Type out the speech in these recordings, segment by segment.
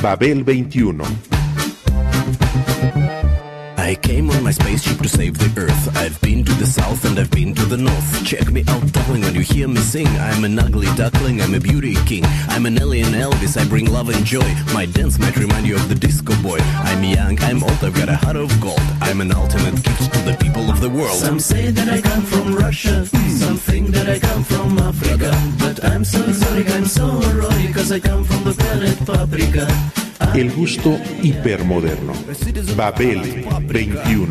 Babel 21. I came on my spaceship to save the Earth. I've been to the south and I've been to the north. Check me out, darling, when you hear me sing. I'm an ugly duckling, I'm a beauty king. I'm an alien Elvis, I bring love and joy. My dance might remind you of the disco boy. I'm young, I'm old, I've got a heart of gold. I'm an ultimate gift to the people of the world. Some say that I come from Russia, some think that I come from Africa. But I'm so exotic, I'm so erotic, cause I come from the planet Paprika. El gusto hipermoderno. Babel 21.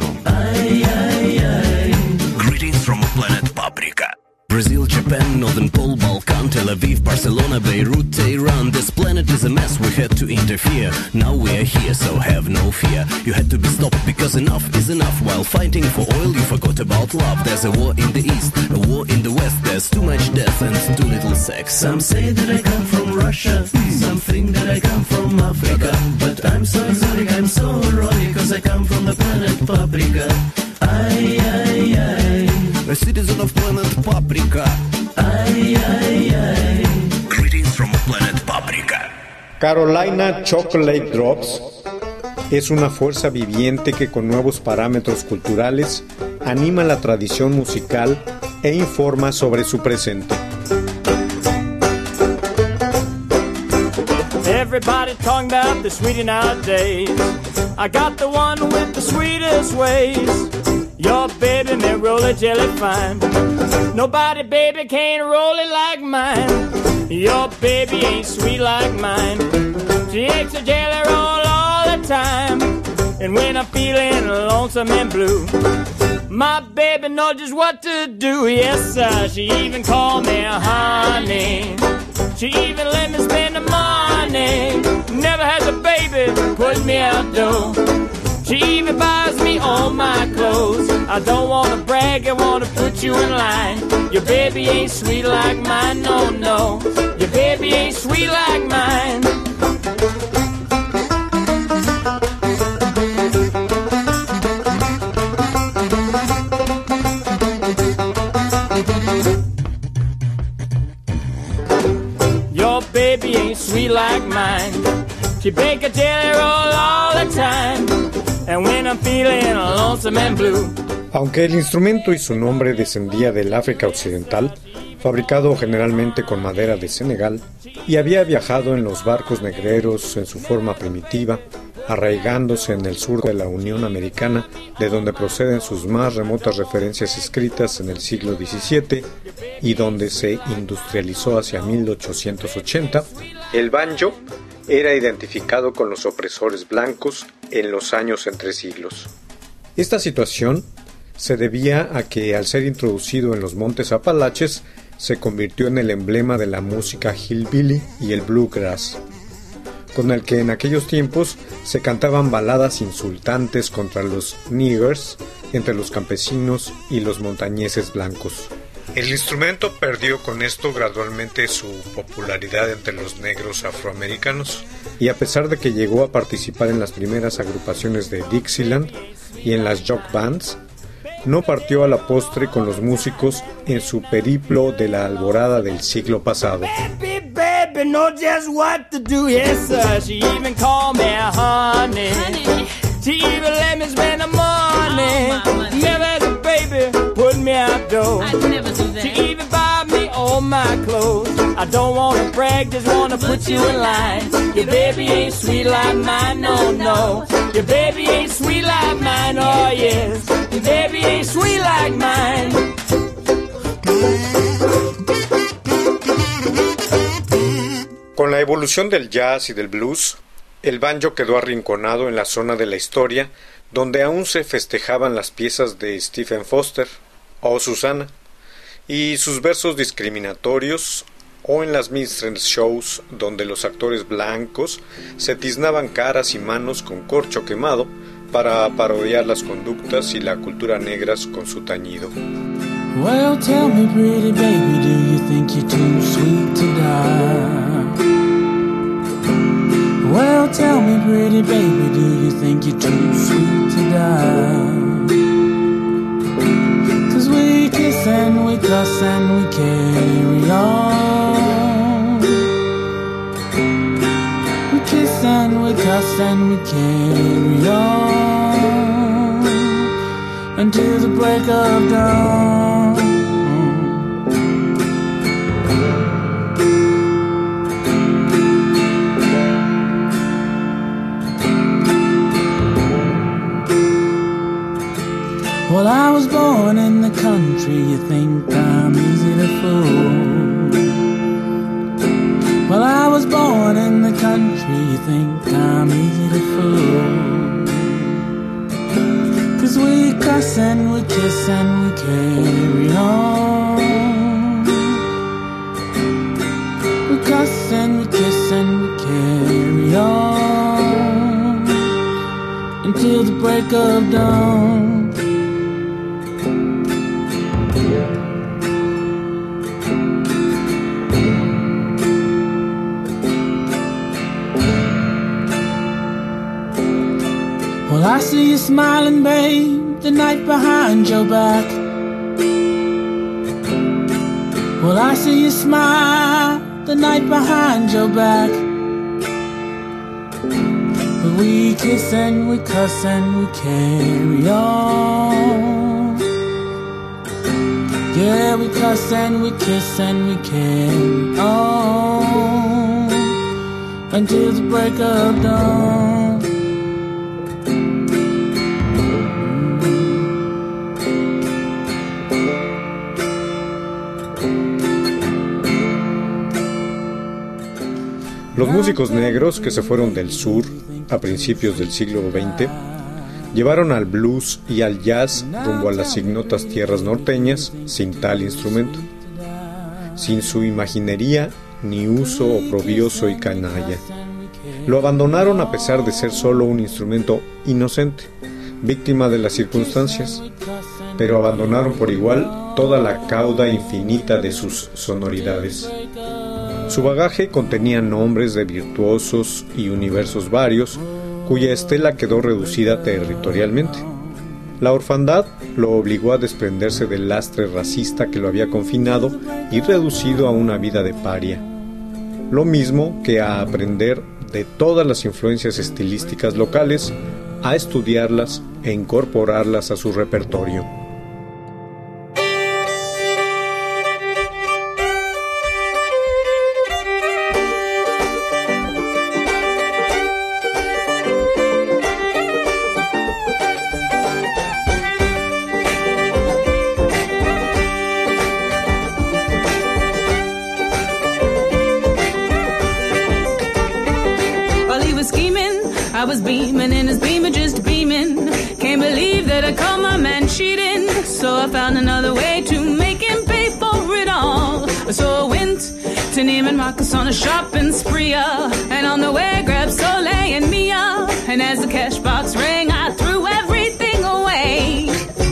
Greetings from planet Paprika. Brazil, Japan, Northern Pole, Balkan, Tel Aviv, Barcelona, Beirut, Tehran. This planet is a mess, we had to interfere. Now we are here, so have no fear. You had to be stopped because enough is enough. While fighting for oil, you forgot about love. There's a war in the east, a war in the west. There's too much death and too little sex. Some say that I come from Russia, some think that I come from Africa. But I'm so exotic, I'm so erotic, cause I come from the planet Paprika. Ay, ay, ay. A citizen of planet Paprika. Ay, ay, ay. Greetings from planet Paprika. Carolina Chocolate Drops es una fuerza viviente que con nuevos parámetros culturales anima la tradición musical e informa sobre su presente. Everybody talking about the sweetie nowadays. I got the one with the sweetest ways. Your baby may roll it jelly fine. Nobody, baby, can roll it like mine. Your baby ain't sweet like mine. She makes a jelly roll all the time. And when I'm feeling lonesome and blue, my baby knows just what to do. Yes, sir, she even called me honey. She even let me spend the money. Never has a baby put me out though. She even buys me all my clothes. I don't wanna brag, I wanna put you in line. Your baby ain't sweet like mine, no, no. Your baby ain't sweet like mine. Your baby ain't sweet like mine. She bake a jelly roll all the time. And when I'm feeling lonesome and blue. Aunque el instrumento y su nombre descendía del África Occidental, fabricado generalmente con madera de Senegal, y había viajado en los barcos negreros en su forma primitiva, arraigándose en el sur de la Unión Americana, de donde proceden sus más remotas referencias escritas en el siglo XVII y donde se industrializó hacia 1880, el banjo era identificado con los opresores blancos en los años entre siglos. Esta situación se debía a que, al ser introducido en los montes Apalaches, se convirtió en el emblema de la música hillbilly y el bluegrass, con el que en aquellos tiempos se cantaban baladas insultantes contra los niggers entre los campesinos y los montañeses blancos. El instrumento perdió con esto gradualmente su popularidad entre los negros afroamericanos, y a pesar de que llegó a participar en las primeras agrupaciones de Dixieland y en las jock bands, no partió a la postre con los músicos en su periplo de la alborada del siglo pasado. Baby, baby, know just what to do. Yes, sir, she even called me honey. She even let me spend the money. Never as a baby put me out door. I'd never do that. She even buy me all my clothes. I don't wanna brag, just wanna put you in line. Your baby ain't sweet like mine, no, no. Your baby ain't sweet like mine, oh yes. Your baby ain't sweet like mine. Con la evolución del jazz y del blues, el banjo quedó arrinconado en la zona de la historia donde aún se festejaban las piezas de Stephen Foster o Susana y sus versos discriminatorios, o en las minstrel shows donde los actores blancos se tiznaban caras y manos con corcho quemado para parodiar las conductas y la cultura negras con su tañido. Well, tell me, pretty baby, do you think you're too sweet to die? Well, tell me, pretty baby, do you think you're too sweet to die? 'Cause we kiss and we cuss and we carry on. We kiss and we kiss and we carry on until the break of dawn. Well, I was born in the country, you think I'm easy to fool. Well, I was born in the country, you think I'm easy to fool. 'Cause we cuss and we kiss and we carry on. We cuss and we kiss and we carry on until the break of dawn. Well, I see you smiling, babe, the night behind your back. Well, I see you smile the night behind your back. But we kiss and we cuss and we carry on. Yeah, we cuss and we kiss and we carry on until the break of dawn. Los músicos negros que se fueron del sur a principios del siglo XX llevaron al blues y al jazz rumbo a las ignotas tierras norteñas sin tal instrumento, sin su imaginería ni uso oprobioso y canalla. Lo abandonaron a pesar de ser solo un instrumento inocente, víctima de las circunstancias, pero abandonaron por igual toda la cauda infinita de sus sonoridades. Su bagaje contenía nombres de virtuosos y universos varios, cuya estela quedó reducida territorialmente. La orfandad lo obligó a desprenderse del lastre racista que lo había confinado y reducido a una vida de paria, lo mismo que a aprender de todas las influencias estilísticas locales, a estudiarlas e incorporarlas a su repertorio. I was beaming in his beamer, just beaming. Can't believe that I caught my man cheating. So I found another way to make him pay for it all. So I went to Neiman Marcus on a shopping spree, and on the way grabbed Soleil and Mia. And as the cash box rang, I threw everything away.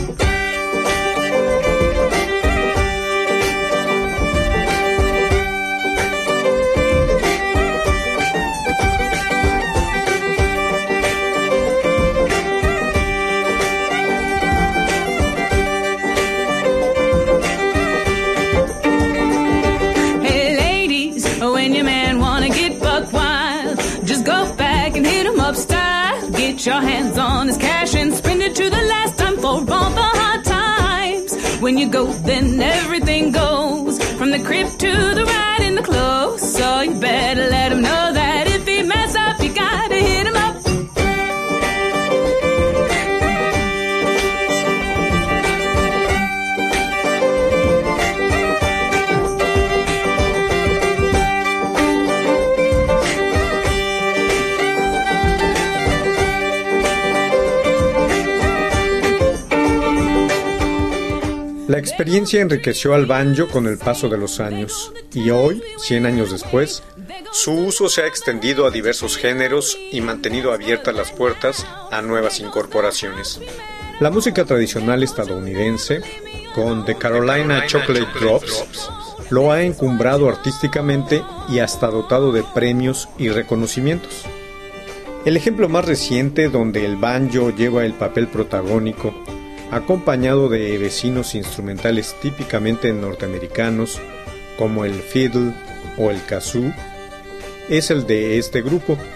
Get your hands on his cash and spend it to the last time for all the hard times. When you go, then everything goes, from the crib to the ride in the clothes. So you better let him know that if he mess up, you gotta hit him up. La experiencia enriqueció al banjo con el paso de los años, y hoy, 100 años después, su uso se ha extendido a diversos géneros y mantenido abiertas las puertas a nuevas incorporaciones. La música tradicional estadounidense, con The Carolina Chocolate Drops, lo ha encumbrado artísticamente y hasta dotado de premios y reconocimientos. El ejemplo más reciente donde el banjo lleva el papel protagónico, acompañado de vecinos instrumentales típicamente norteamericanos como el fiddle o el kazoo, es el de este grupo,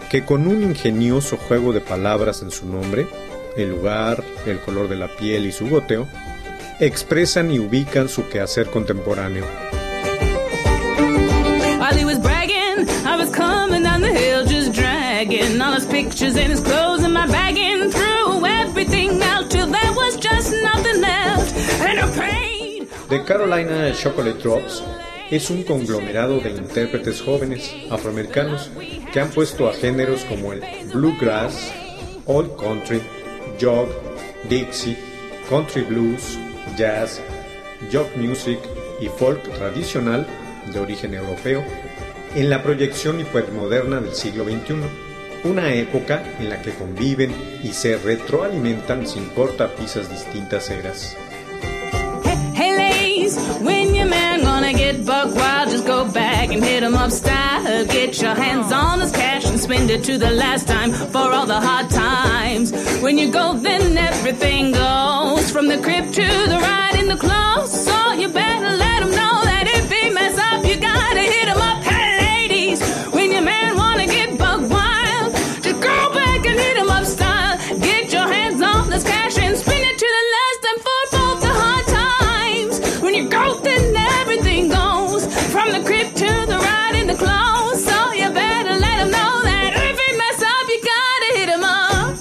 que con un ingenioso juego de palabras en su nombre, el lugar, el color de la piel y su goteo, expresan y ubican su quehacer contemporáneo. While he was bragging, I was coming down the hill just dragging all his pictures and his clothes and my bagging, threw everything out till there was just nothing left and I paid. The Carolina Chocolate Drops es un conglomerado de intérpretes jóvenes afroamericanos que han puesto a géneros como el bluegrass, old country, jog, Dixie, country blues, jazz, jog music y folk tradicional de origen europeo en la proyección hipermoderna del siglo XXI, una época en la que conviven y se retroalimentan sin cortapisas distintas eras. Hey ladies, when your man gonna get buck wild, just go back and hit him up style. Get your hands on his cash and spend it to the last time for all the hard times. When you go, then everything goes, from the crib to the ride in the clothes. So you better let him know that if he mess up, you gotta hit him up. Hey ladies, when your man wanna get buck wild, just go back and hit him up style. Get your hands on this cash and spend it to the last time for both the hard times. When you go, then everything goes, from the crib to the ride in the clothes. So you better let him know that if he mess up, you gotta hit him up.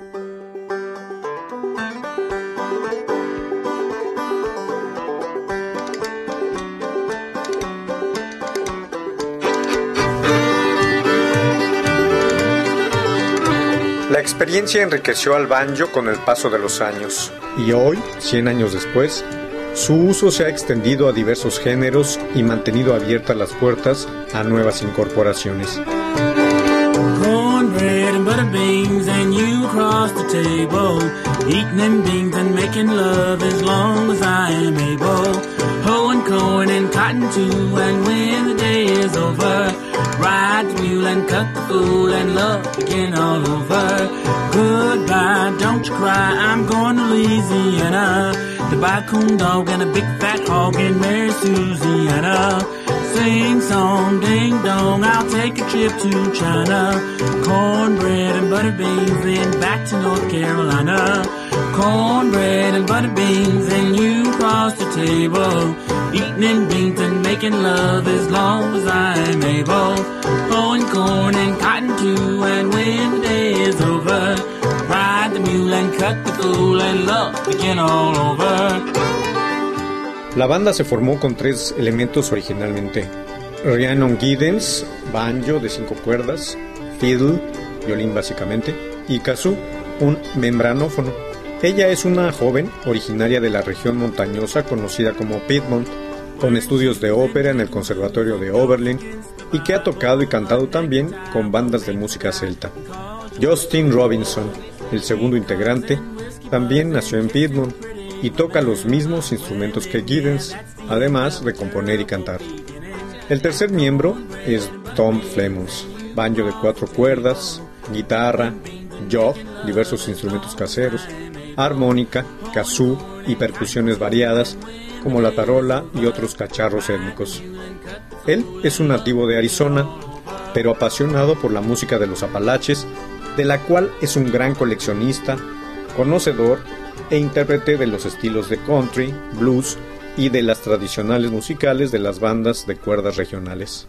La experiencia enriqueció al banjo con el paso de los años, y hoy, 100 años después, su uso se ha extendido a diversos géneros y mantenido abiertas las puertas a nuevas incorporaciones. Cornbread and butter beans and you across the table, eating them beans and making love as long as I am able. Hoeing corn and cotton too, and when the day is over, ride the mule and cut the fool and love begin all over. Goodbye, don't you cry, I'm going to Louisiana to buy a coon dog and a big fat hog and marry Susiana. Sing song, ding dong, I'll take a trip to China. Cornbread and butter beans, then back to North Carolina. Cornbread and butter beans, and you cross the table, eating them beans and making love as long as I'm able. Hoeing corn and cotton too, and when the day is over, ride the mule and cut the fool and love begin all over. La banda se formó con 3 elementos originalmente: Rhiannon Giddens, banjo de 5 cuerdas, fiddle, violín básicamente, y kazoo, un membranófono. Ella es una joven originaria de la región montañosa conocida como Piedmont, con estudios de ópera en el Conservatorio de Oberlin y que ha tocado y cantado también con bandas de música celta. Justin Robinson, el segundo integrante, también nació en Piedmont y toca los mismos instrumentos que Giddens, además de componer y cantar. El tercer miembro es Tom Flemons, banjo de 4 cuerdas, guitarra, jog, diversos instrumentos caseros, armónica, kazoo y percusiones variadas como la tarola y otros cacharros étnicos. Él es un nativo de Arizona, pero apasionado por la música de los Apalaches, de la cual es un gran coleccionista, conocedor e intérprete de los estilos de country, blues y de las tradicionales musicales de las bandas de cuerdas regionales.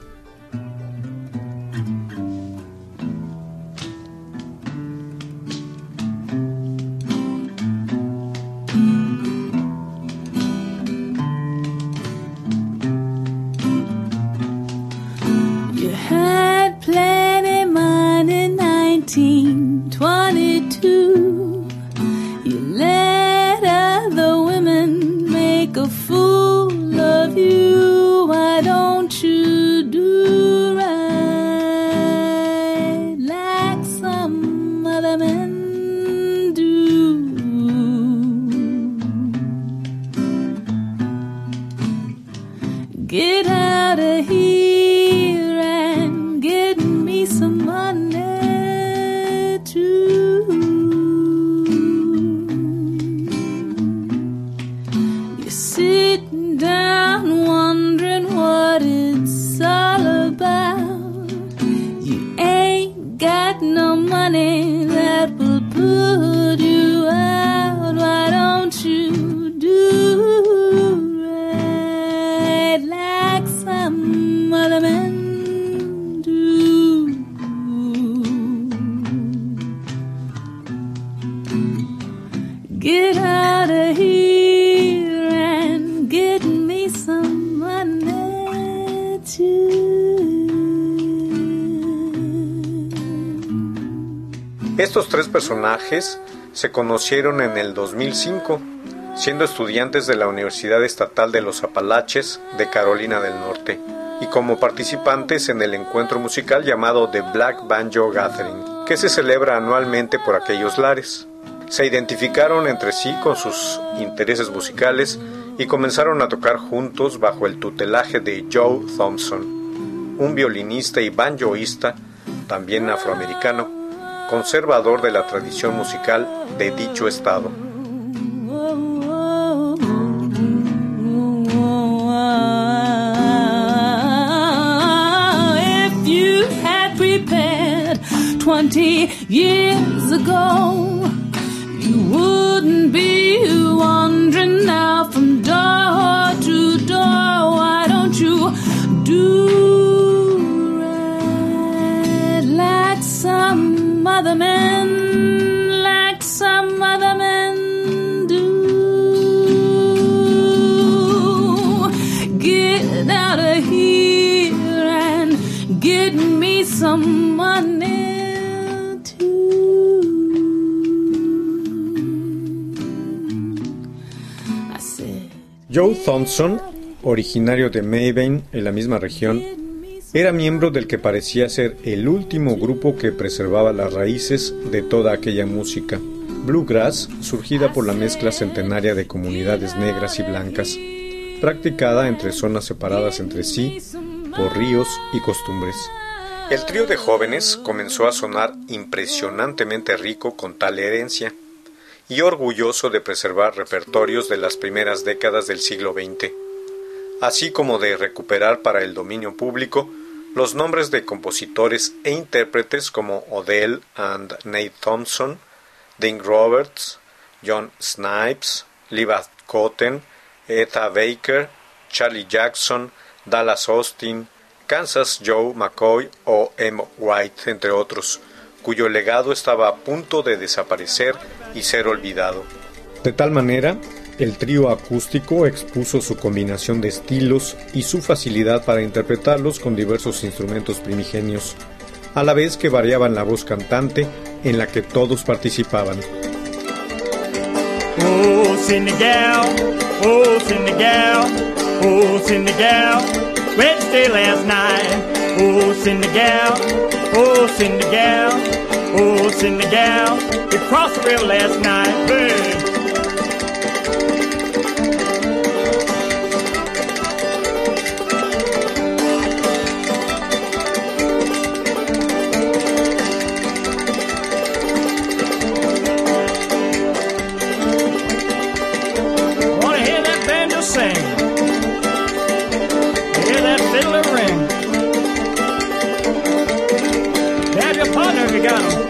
Get out of here and get me some money too. You're sitting down wondering what it's all about. You ain't got Estos tres personajes se conocieron en el 2005, siendo estudiantes de la Universidad Estatal de los Apalaches de Carolina del Norte, y como participantes en el encuentro musical llamado The Black Banjo Gathering, que se celebra anualmente por aquellos lares. Se identificaron entre sí con sus intereses musicales y comenzaron a tocar juntos bajo el tutelaje de Joe Thompson, un violinista y banjoísta, también afroamericano, conservador de la tradición musical de dicho estado. If you had prepared 20 years ago, you wouldn't be wandering now from door to door. Why don't you do right like some other men, like some other men do? Get out of here and get me some money. Joe Thompson, originario de Mabine, en la misma región, era miembro del que parecía ser el último grupo que preservaba las raíces de toda aquella música, bluegrass, surgida por la mezcla centenaria de comunidades negras y blancas, practicada entre zonas separadas entre sí por ríos y costumbres. El trío de jóvenes comenzó a sonar impresionantemente rico con tal herencia, y orgulloso de preservar repertorios de las primeras décadas del siglo XX, así como de recuperar para el dominio público los nombres de compositores e intérpretes como Odell and Nate Thompson, Dean Roberts, John Snipes, Liva Cotten, Etta Baker, Charlie Jackson, Dallas Austin, Kansas Joe McCoy o M. White, entre otros, cuyo legado estaba a punto de desaparecer y ser olvidado. De tal manera, el trío acústico expuso su combinación de estilos y su facilidad para interpretarlos con diversos instrumentos primigenios, a la vez que variaban la voz cantante en la que todos participaban. Oh, Cindy gal, oh, Cindy gal, oh, Cindy gal, where'd you stay last night? Oh, Cindy gal, oh, Cindy gal, oh, Cindy gal, we crossed the river last night, hey. Wanna hear that banjo sing? Hear that fiddler ring? Grab your partner if you got him.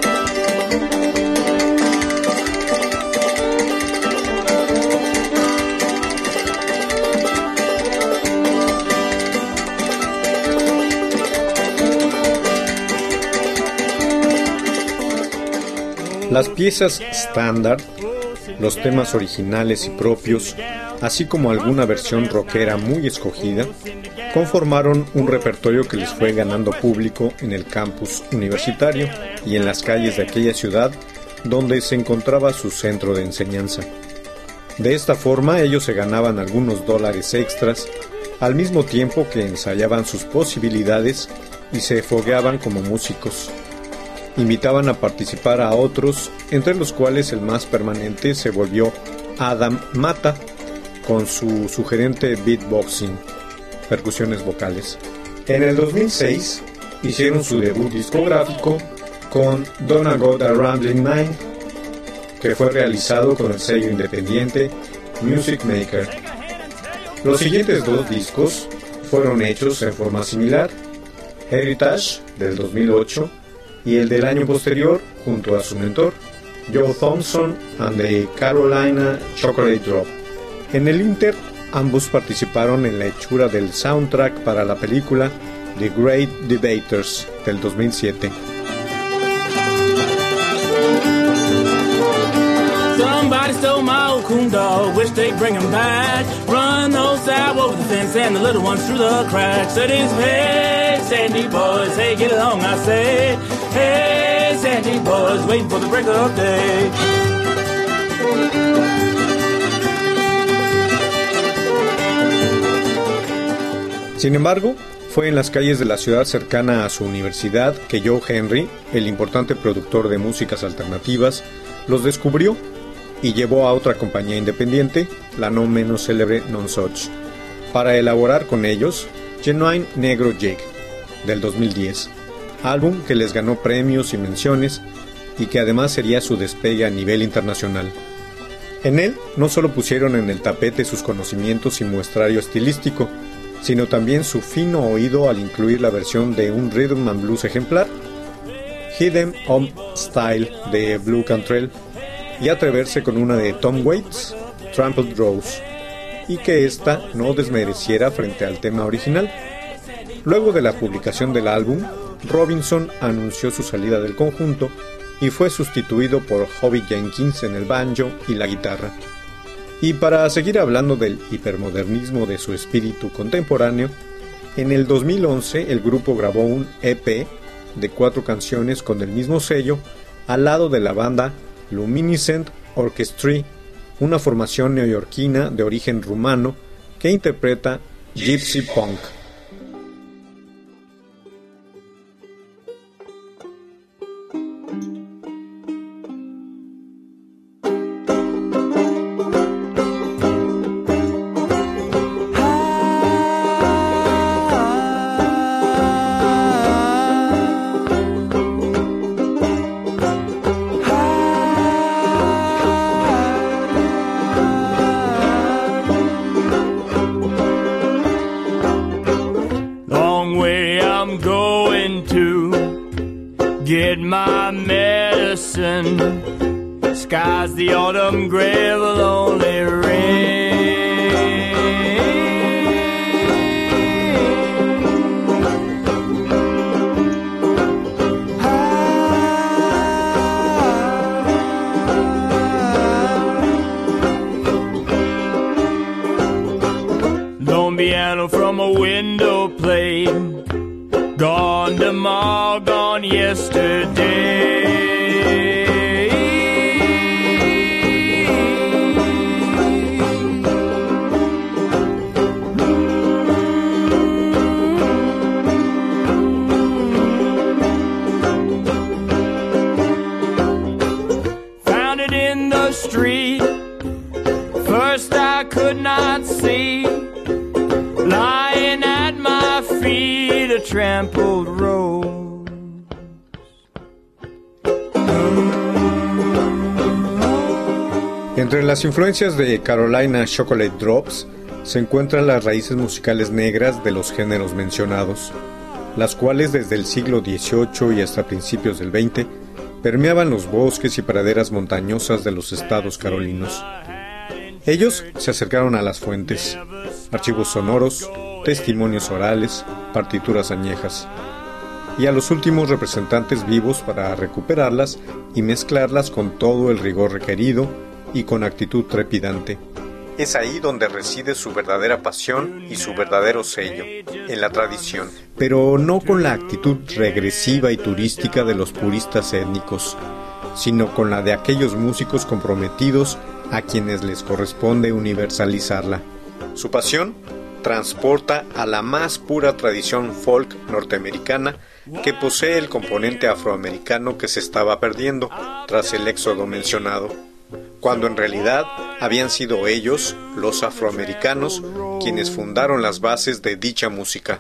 Las piezas estándar, los temas originales y propios, así como alguna versión rockera muy escogida, conformaron un repertorio que les fue ganando público en el campus universitario y en las calles de aquella ciudad donde se encontraba su centro de enseñanza. De esta forma ellos se ganaban algunos dólares extras, al mismo tiempo que ensayaban sus posibilidades y se fogueaban como músicos. Invitaban a participar a otros, entre los cuales el más permanente se volvió Adam Mata, con su sugerente beatboxing, percusiones vocales. En el 2006 hicieron su debut discográfico con Don't Go The Rambling Mind, que fue realizado con el sello independiente Music Maker. Los siguientes dos discos fueron hechos en forma similar, Heritage del 2008 y el del año posterior junto a su mentor, Joe Thompson and the Carolina Chocolate Drop. En el Inter, ambos participaron en la hechura del soundtrack para la película The Great Debaters del 2007. Somebody stole my old coon dog, wish they'd bring him back. Run those sow over the fence and the little ones through the cracks. It is, hey, Sandy boys, hey, get along, I say. Hey, Sandy boys, waiting for the break of day. Sin embargo, fue en las calles de la ciudad cercana a su universidad que Joe Henry, el importante productor de músicas alternativas, los descubrió y llevó a otra compañía independiente, la no menos célebre Nonsuch, para elaborar con ellos Genuine Negro Jig, del 2010, álbum que les ganó premios y menciones y que además sería su despegue a nivel internacional. En él no solo pusieron en el tapete sus conocimientos y muestrario estilístico, sino también su fino oído al incluir la versión de un rhythm and blues ejemplar, Hit 'em Up Style de Blue Cantrell, y atreverse con una de Tom Waits, Trampled Rose, y que ésta no desmereciera frente al tema original. Luego de la publicación del álbum, Robinson anunció su salida del conjunto y fue sustituido por Hobby Jenkins en el banjo y la guitarra. Y para seguir hablando del hipermodernismo de su espíritu contemporáneo, en el 2011 el grupo grabó un EP de 4 canciones con el mismo sello al lado de la banda Luminescent Orchestra, una formación neoyorquina de origen rumano que interpreta Gypsy Punk. Get my medicine. Skies the autumn gray will only rain. Lone piano from a window plate. Gone tomorrow, gone yesterday. Found it in the street. First I could not see. Lying at my feet, a trampled rose. Entre las influencias de Carolina Chocolate Drops se encuentran las raíces musicales negras de los géneros mencionados, las cuales desde el siglo XVIII y hasta principios del XX permeaban los bosques y praderas montañosas de los estados carolinos. Ellos se acercaron a las fuentes, archivos sonoros, testimonios orales, partituras añejas, y a los últimos representantes vivos para recuperarlas y mezclarlas con todo el rigor requerido y con actitud trepidante. Es ahí donde reside su verdadera pasión y su verdadero sello, en la tradición, pero no con la actitud regresiva y turística de los puristas étnicos, sino con la de aquellos músicos comprometidos a quienes les corresponde universalizarla. Su pasión transporta a la más pura tradición folk norteamericana que posee el componente afroamericano que se estaba perdiendo tras el éxodo mencionado, cuando en realidad habían sido ellos, los afroamericanos, quienes fundaron las bases de dicha música.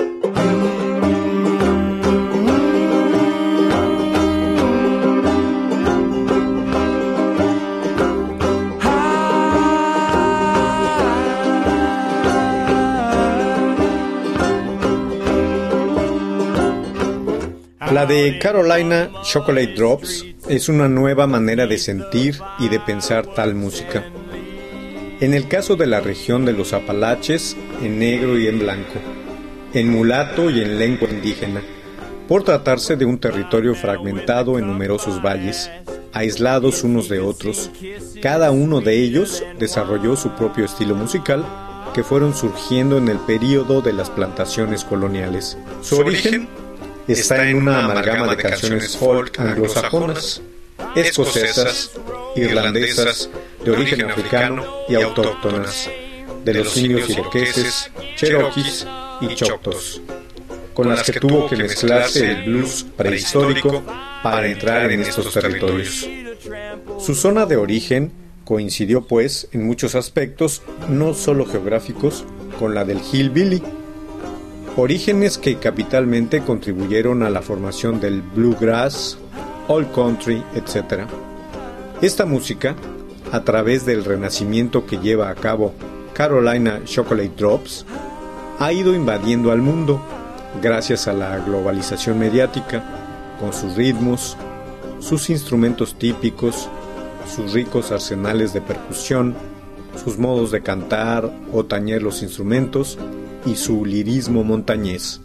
La de Carolina Chocolate Drops es una nueva manera de sentir y de pensar tal música. En el caso de la región de los Apalaches, en negro y en blanco, en mulato y en lengua indígena, por tratarse de un territorio fragmentado en numerosos valles, aislados unos de otros. Cada uno de ellos desarrolló su propio estilo musical, que fueron surgiendo en el período de las plantaciones coloniales. Su origen está en una amalgama de canciones folk anglosajonas, escocesas, irlandesas, de origen africano y autóctonas, de los indios iroqueses, cherokees y choctaws, con las que tuvo que mezclarse el blues prehistórico para entrar en estos territorios. Su zona de origen coincidió, pues, en muchos aspectos, no solo geográficos, con la del hillbilly, orígenes que capitalmente contribuyeron a la formación del bluegrass, old country, etc. Esta música, a través del renacimiento que lleva a cabo Carolina Chocolate Drops, ha ido invadiendo al mundo gracias a la globalización mediática, con sus ritmos, sus instrumentos típicos, sus ricos arsenales de percusión, sus modos de cantar o tañer los instrumentos y su lirismo montañés.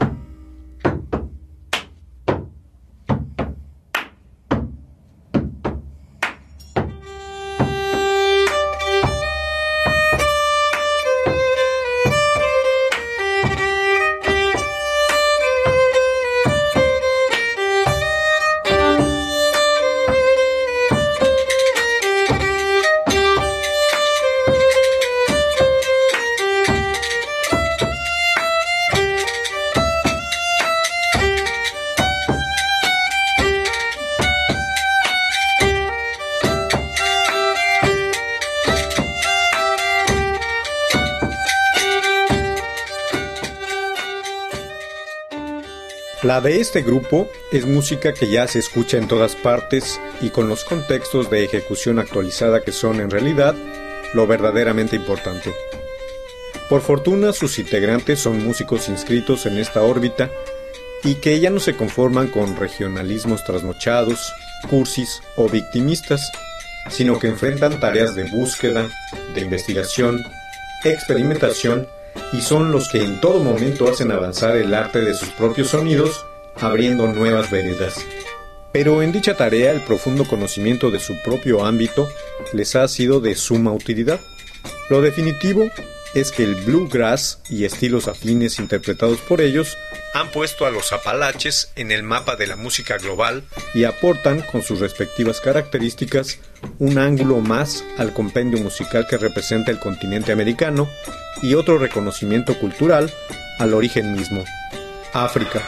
La de este grupo es música que ya se escucha en todas partes y con los contextos de ejecución actualizada que son en realidad lo verdaderamente importante. Por fortuna sus integrantes son músicos inscritos en esta órbita y que ya no se conforman con regionalismos trasnochados, cursis o victimistas, sino que enfrentan tareas de búsqueda, de investigación, experimentación, y son los que en todo momento hacen avanzar el arte de sus propios sonidos, abriendo nuevas veredas. Pero en dicha tarea el profundo conocimiento de su propio ámbito les ha sido de suma utilidad. Lo definitivo es que el bluegrass y estilos afines interpretados por ellos han puesto a los Apalaches en el mapa de la música global y aportan, con sus respectivas características, un ángulo más al compendio musical que representa el continente americano y otro reconocimiento cultural al origen mismo, África.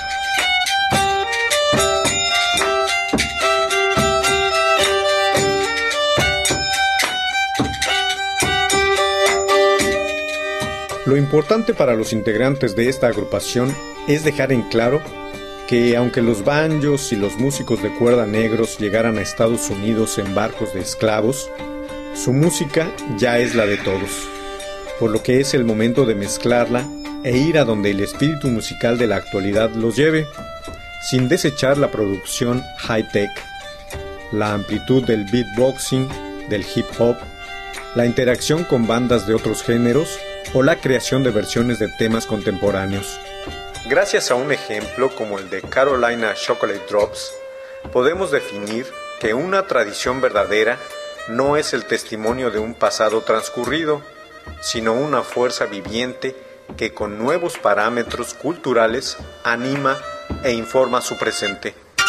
Lo importante para los integrantes de esta agrupación es dejar en claro que aunque los banjos y los músicos de cuerda negros llegaran a Estados Unidos en barcos de esclavos, su música ya es la de todos, por lo que es el momento de mezclarla e ir a donde el espíritu musical de la actualidad los lleve, sin desechar la producción high-tech, la amplitud del beatboxing, del hip hop, la interacción con bandas de otros géneros o la creación de versiones de temas contemporáneos. Gracias a un ejemplo como el de Carolina Chocolate Drops, podemos definir que una tradición verdadera no es el testimonio de un pasado transcurrido, sino una fuerza viviente que con nuevos parámetros culturales anima e informa su presente.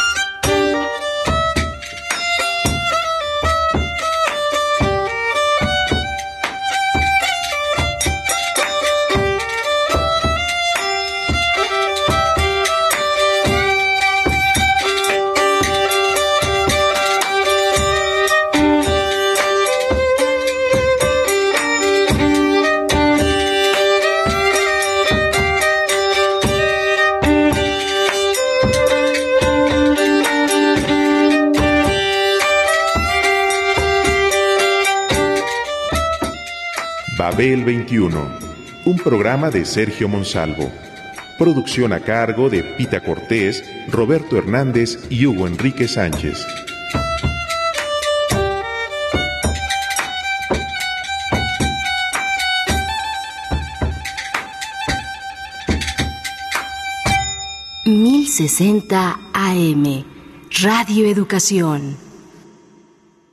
Babel 21, un programa de Sergio Monsalvo. Producción a cargo de Pita Cortés, Roberto Hernández y Hugo Enrique Sánchez. ...1060 AM, Radio Educación.